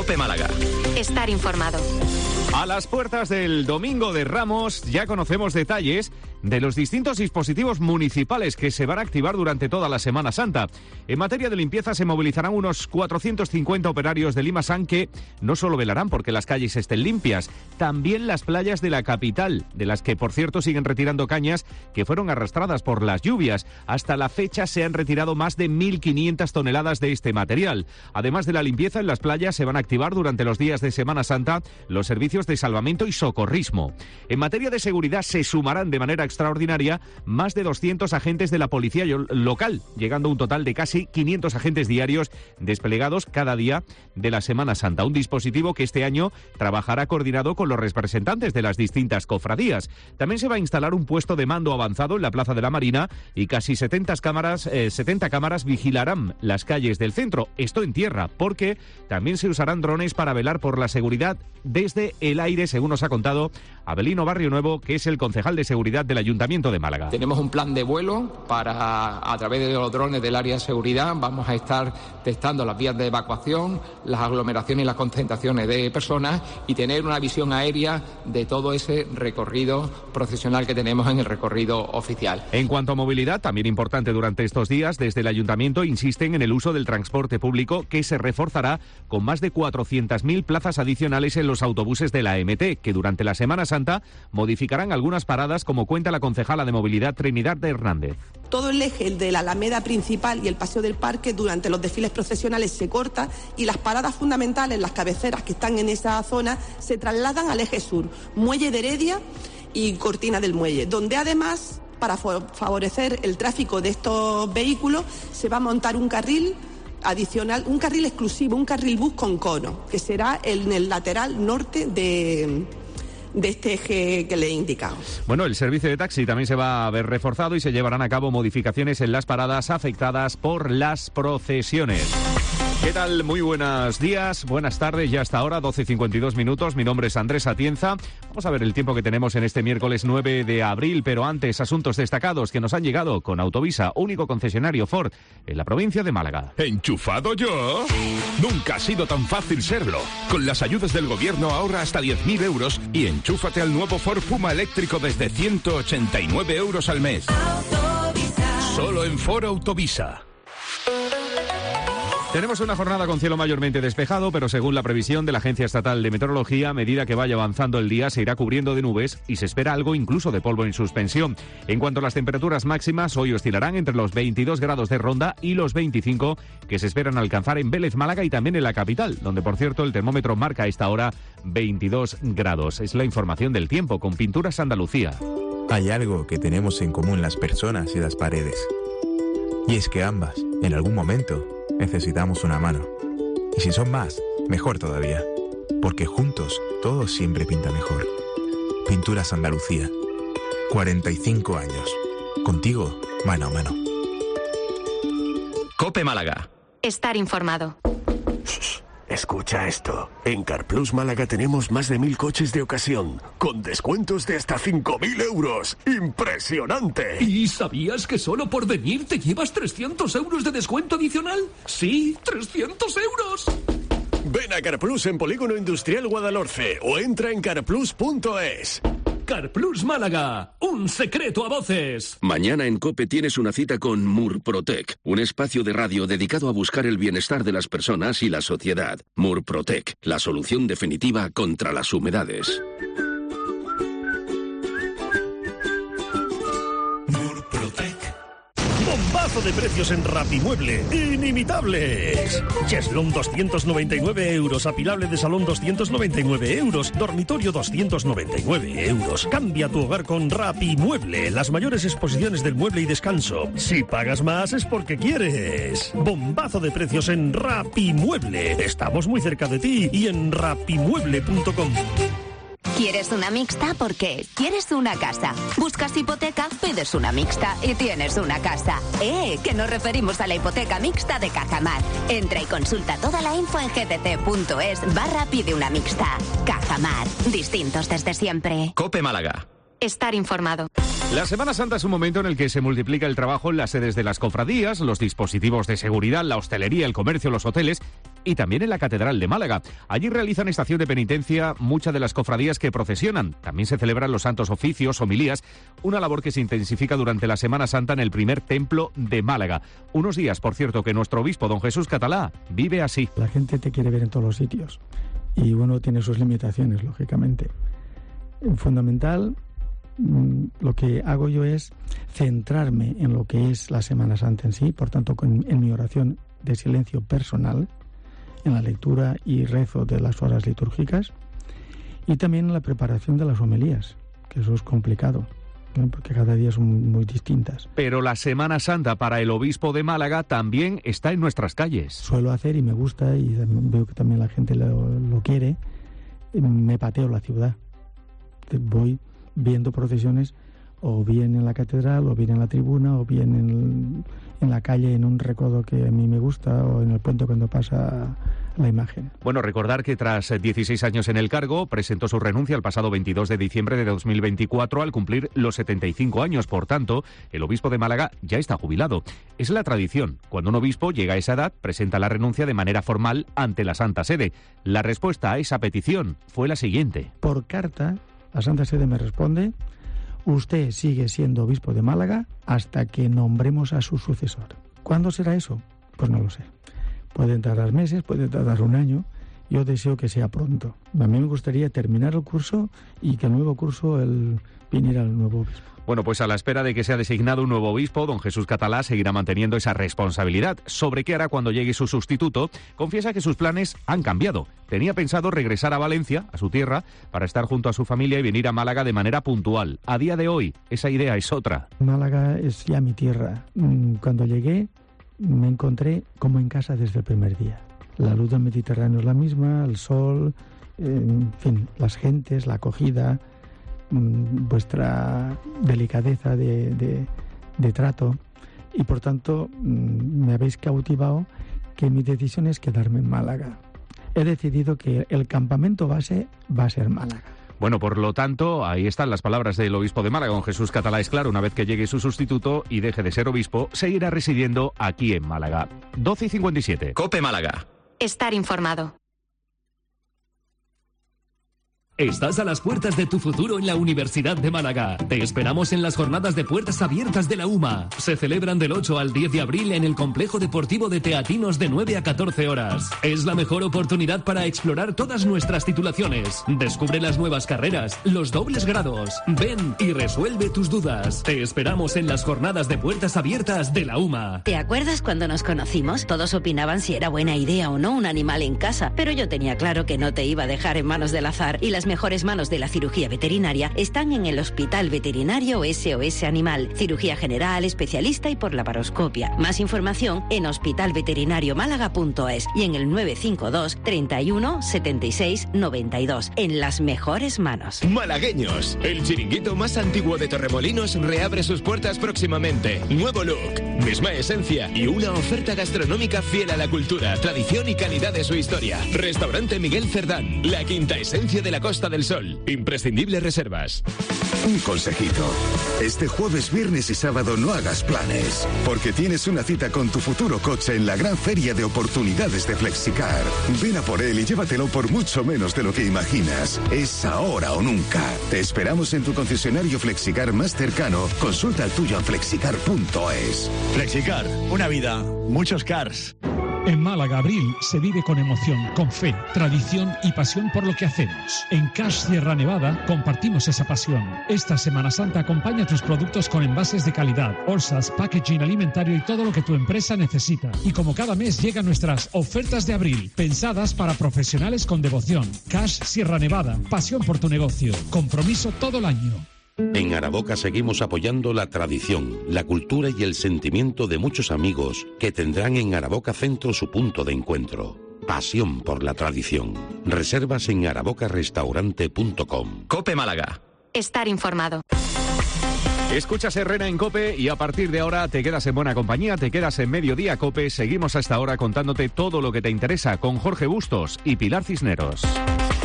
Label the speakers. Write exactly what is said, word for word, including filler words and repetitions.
Speaker 1: COPE Málaga.
Speaker 2: Estar informado.
Speaker 3: A las puertas del Domingo de Ramos ya conocemos detalles de los distintos dispositivos municipales que se van a activar durante toda la Semana Santa. En materia de limpieza se movilizarán unos cuatrocientos cincuenta operarios de Limasan que no solo velarán porque las calles estén limpias, también las playas de la capital, de las que por cierto siguen retirando cañas que fueron arrastradas por las lluvias. Hasta la fecha se han retirado más de mil quinientas toneladas de este material. Además de la limpieza en las playas, se van a activar durante los días de Semana Santa los servicios de salvamento y socorrismo. En materia de seguridad se sumarán de manera extraordinaria más de doscientos agentes de la policía local, llegando a un total de casi quinientos agentes diarios desplegados cada día de la Semana Santa. Un dispositivo que este año trabajará coordinado con los representantes de las distintas cofradías. También se va a instalar un puesto de mando avanzado en la Plaza de la Marina y casi setenta cámaras, eh, setenta cámaras vigilarán las calles del centro. Esto en tierra, porque también se usarán drones para velar por la seguridad desde el aire, según nos ha contado Abelino Barrio Nuevo, que es el concejal de seguridad del Ayuntamiento de Málaga.
Speaker 4: Tenemos un plan de vuelo para, a través de los drones del área de seguridad, vamos a estar testando las vías de evacuación, las aglomeraciones y las concentraciones de personas y tener una visión aérea de todo ese recorrido procesional que tenemos en el recorrido oficial.
Speaker 3: En cuanto a movilidad, también importante durante estos días, desde el Ayuntamiento insisten en el uso del transporte público, que se reforzará con más de cuatrocientas mil plazas adicionales en los autobuses de la A M T, que durante la Semana Santa modificarán algunas paradas, como cuenta la concejala de Movilidad Trinidad de Hernández.
Speaker 5: Todo el eje, el de la Alameda principal y el Paseo del Parque, durante los desfiles procesionales se corta y las paradas fundamentales, las cabeceras que están en esa zona, se trasladan al eje sur, Muelle de Heredia y Cortina del Muelle, donde además, para favorecer el tráfico de estos vehículos, se va a montar un carril adicional, un carril exclusivo, un carril bus con cono, que será en el lateral norte de... de este eje que le he indicado.
Speaker 3: Bueno, el servicio de taxi también se va a ver reforzado y se llevarán a cabo modificaciones en las paradas afectadas por las procesiones. ¿Qué tal? Muy buenos días, buenas tardes, ya hasta ahora, doce y cincuenta y dos minutos. Mi nombre es Andrés Atienza. Vamos a ver el tiempo que tenemos en este miércoles nueve de abril, pero antes, asuntos destacados que nos han llegado con Autovisa, único concesionario Ford en la provincia de Málaga.
Speaker 6: ¿Enchufado yo? Nunca ha sido tan fácil serlo. Con las ayudas del gobierno ahorra hasta diez mil euros y enchúfate al nuevo Ford Puma eléctrico desde ciento ochenta y nueve euros al mes. Autovisa. Solo en Ford Autovisa.
Speaker 3: Tenemos una jornada con cielo mayormente despejado, pero según la previsión de la Agencia Estatal de Meteorología, a medida que vaya avanzando el día se irá cubriendo de nubes y se espera algo incluso de polvo en suspensión. En cuanto a las temperaturas máximas, hoy oscilarán entre los veintidós grados de Ronda y los veinticinco que se esperan alcanzar en Vélez, Málaga y también en la capital, donde por cierto el termómetro marca a esta hora veintidós grados. Es la información del tiempo con Pinturas Andalucía.
Speaker 7: Hay algo que tenemos en común las personas y las paredes. Y es que ambas, en algún momento, necesitamos una mano. Y si son más, mejor todavía. Porque juntos, todo siempre pinta mejor. Pinturas Andalucía. cuarenta y cinco años. Contigo, mano a mano.
Speaker 1: COPE Málaga.
Speaker 2: Estar informado.
Speaker 8: Escucha esto. En CarPlus Málaga tenemos más de mil coches de ocasión, con descuentos de hasta cinco mil euros. ¡Impresionante!
Speaker 9: ¿Y sabías que solo por venir te llevas trescientos euros de descuento adicional? ¡Sí, trescientos euros!
Speaker 8: Ven a CarPlus en Polígono Industrial Guadalhorce o entra en carplus punto es.
Speaker 9: CarPlus Málaga, un secreto a voces.
Speaker 10: Mañana en COPE tienes una cita con Murprotec, un espacio de radio dedicado a buscar el bienestar de las personas y la sociedad. Murprotec, la solución definitiva contra las humedades.
Speaker 11: Bombazo de precios en Rapimueble, inimitables. Cheslón doscientos noventa y nueve euros, apilable de salón doscientos noventa y nueve euros, dormitorio doscientos noventa y nueve euros. Cambia tu hogar con Rapimueble, las mayores exposiciones del mueble y descanso. Si pagas más es porque quieres. Bombazo de precios en Rapimueble. Estamos muy cerca de ti y en rapimueble punto com.
Speaker 12: ¿Quieres una mixta? Porque quieres una casa. Buscas hipoteca, pides una mixta y tienes una casa. ¡Eh! Que nos referimos a la hipoteca mixta de Cajamar. Entra y consulta toda la info en gtt punto es barra pide una mixta. Cajamar. Distintos desde siempre.
Speaker 1: COPE Málaga.
Speaker 2: Estar informado.
Speaker 3: La Semana Santa es un momento en el que se multiplica el trabajo en las sedes de las cofradías, los dispositivos de seguridad, la hostelería, el comercio, los hoteles y también en la Catedral de Málaga. Allí realizan estación de penitencia muchas de las cofradías que procesionan. También se celebran los santos oficios, homilías, una labor que se intensifica durante la Semana Santa en el primer templo de Málaga. Unos días, por cierto, que nuestro obispo, don Jesús Catalá, vive así.
Speaker 1: La gente te quiere ver en todos los sitios y uno tiene sus limitaciones, lógicamente. Fundamental, lo que hago yo es centrarme en lo que es la Semana Santa en sí, por tanto, en mi oración de silencio personal, en la lectura y rezo de las horas litúrgicas y también en la preparación de las homilías, que eso es complicado, ¿no? Porque cada día son muy distintas.
Speaker 3: Pero la Semana Santa para el obispo de Málaga también está en nuestras calles.
Speaker 1: Suelo hacer y me gusta y veo que también la gente lo, lo quiere, me pateo la ciudad. Voy viendo procesiones o bien en la catedral, o bien en la tribuna, o bien en, en la calle, en un recodo que a mí me gusta, o en el puente cuando pasa la imagen.
Speaker 3: Bueno, recordar que tras dieciséis años en el cargo, presentó su renuncia el pasado veintidós de diciembre de dos mil veinticuatro al cumplir los setenta y cinco años. Por tanto, el obispo de Málaga ya está jubilado. Es la tradición. Cuando un obispo llega a esa edad, presenta la renuncia de manera formal ante la Santa Sede. La respuesta a esa petición fue la siguiente.
Speaker 1: Por carta, la Santa Sede me responde: usted sigue siendo obispo de Málaga hasta que nombremos a su sucesor. ¿Cuándo será eso? Pues no lo sé. Pueden tardar meses, puede tardar un año. Yo deseo que sea pronto. A mí me gustaría terminar el curso y que el nuevo curso el, viniera el nuevo obispo.
Speaker 3: Bueno, pues a la espera de que sea designado un nuevo obispo, don Jesús Catalá seguirá manteniendo esa responsabilidad. Sobre qué hará cuando llegue su sustituto, confiesa que sus planes han cambiado. Tenía pensado regresar a Valencia, a su tierra, para estar junto a su familia y venir a Málaga de manera puntual. A día de hoy, esa idea es otra.
Speaker 1: Málaga es ya mi tierra. Cuando llegué, me encontré como en casa desde el primer día. La luz del Mediterráneo es la misma, el sol, en fin, las gentes, la acogida, vuestra delicadeza de, de, de trato, y por tanto me habéis cautivado, que mi decisión es quedarme en Málaga. He decidido que el campamento base va a ser Málaga.
Speaker 3: Bueno, por lo tanto, ahí están las palabras del obispo de Málaga, don Jesús Catalá. Es claro, una vez que llegue su sustituto y deje de ser obispo, seguirá residiendo aquí en Málaga. doce y cincuenta y siete.
Speaker 13: COPE Málaga.
Speaker 2: Estar informado.
Speaker 9: Estás a las puertas de tu futuro en la Universidad de Málaga. Te esperamos en las jornadas de puertas abiertas de la UMA. Se celebran del ocho al diez de abril en el Complejo Deportivo de Teatinos de nueve a catorce horas. Es la mejor oportunidad para explorar todas nuestras titulaciones. Descubre las nuevas carreras, los dobles grados. Ven y resuelve tus dudas. Te esperamos en las jornadas de puertas abiertas de la UMA.
Speaker 14: ¿Te acuerdas cuando nos conocimos? Todos opinaban si era buena idea o no un animal en casa, pero yo tenía claro que no te iba a dejar en manos del azar, y las mejores manos de la cirugía veterinaria están en el Hospital Veterinario S O S Animal. Cirugía general, especialista y por laparoscopia. Más información en hospital veterinario málaga punto es y en el nueve cinco dos, treinta y uno, setenta y seis, noventa y dos. En las mejores manos.
Speaker 13: Malagueños, el chiringuito más antiguo de Torremolinos reabre sus puertas próximamente. Nuevo look, misma esencia y una oferta gastronómica fiel a la cultura, tradición y calidad de su historia. Restaurante Miguel Cerdán, la quinta esencia de la Costa del Sol. Imprescindibles reservas.
Speaker 15: Un consejito. Este jueves, viernes y sábado no hagas planes, porque tienes una cita con tu futuro coche en la gran feria de oportunidades de Flexicar. Ven a por él y llévatelo por mucho menos de lo que imaginas. Es ahora o nunca. Te esperamos en tu concesionario Flexicar más cercano. Consulta el tuyo en flexicar punto es.
Speaker 16: Flexicar, una vida, muchos cars.
Speaker 17: En Málaga, abril se vive con emoción, con fe, tradición y pasión por lo que hacemos. En Cash Sierra Nevada compartimos esa pasión. Esta Semana Santa acompaña tus productos con envases de calidad, bolsas, packaging alimentario y todo lo que tu empresa necesita. Y como cada mes llegan nuestras ofertas de abril, pensadas para profesionales con devoción. Cash Sierra Nevada, pasión por tu negocio, compromiso todo el año.
Speaker 18: En Araboca seguimos apoyando la tradición, la cultura y el sentimiento de muchos amigos que tendrán en Araboca Centro su punto de encuentro. Pasión por la tradición. Reservas en araboca restaurante punto com.
Speaker 13: COPE Málaga.
Speaker 2: Estar informado.
Speaker 3: Escuchas Herrera en COPE y a partir de ahora te quedas en buena compañía, te quedas en Mediodía COPE. Seguimos hasta ahora contándote todo lo que te interesa con Jorge Bustos y Pilar Cisneros.